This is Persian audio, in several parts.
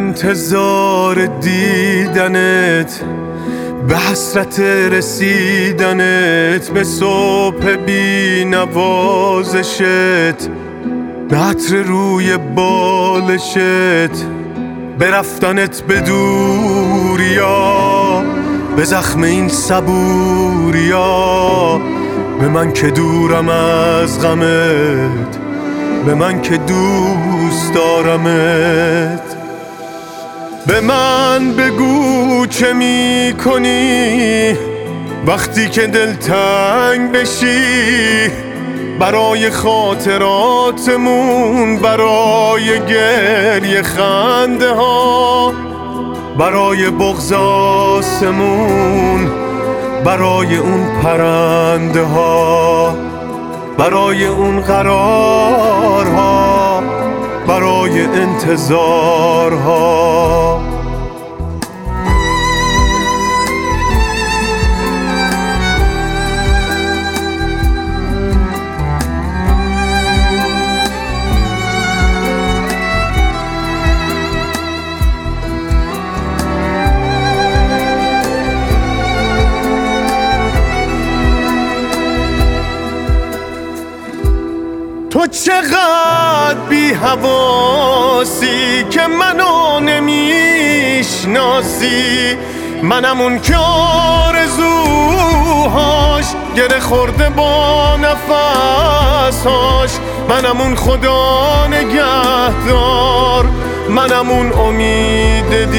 انتظار دیدنت، به حسرت رسیدنت، به صبح بی نوازشت، به عطر روی بالشت، به رفتنت به دوریا، به زخم این صبوریا، به من که دورم از غمت، به من که دوست دارمت. به من بگو چه می کنی وقتی که دلتنگ بشی، برای خاطراتمون، برای گریه خنده ها، برای بغض آسمون، برای اون پرنده ها، برای اون قرارها، برای انتظارها. تو چقدر بی حواسی که منو نمیشناسی، منم اون که آرزوهاش گره خورده با نفسهاش، منم اون خدا نگهدار، منم اون امید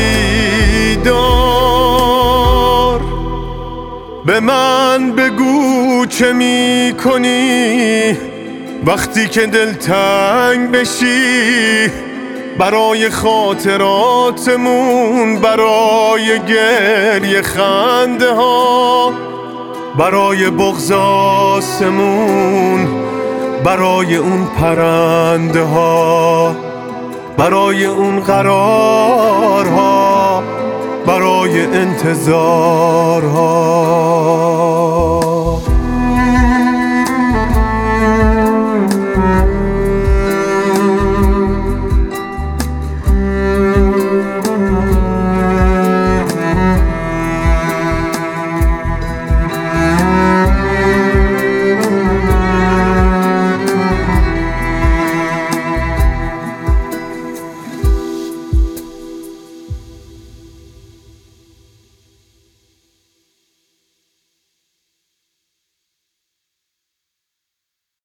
دیدار. به من بگو چه می کنی وقتی که دلتنگ بشی، برای خاطراتمون، برای گریه خنده ها، برای بغض آسمون، برای اون پرنده ها، برای اون قرارها، برای انتظارها.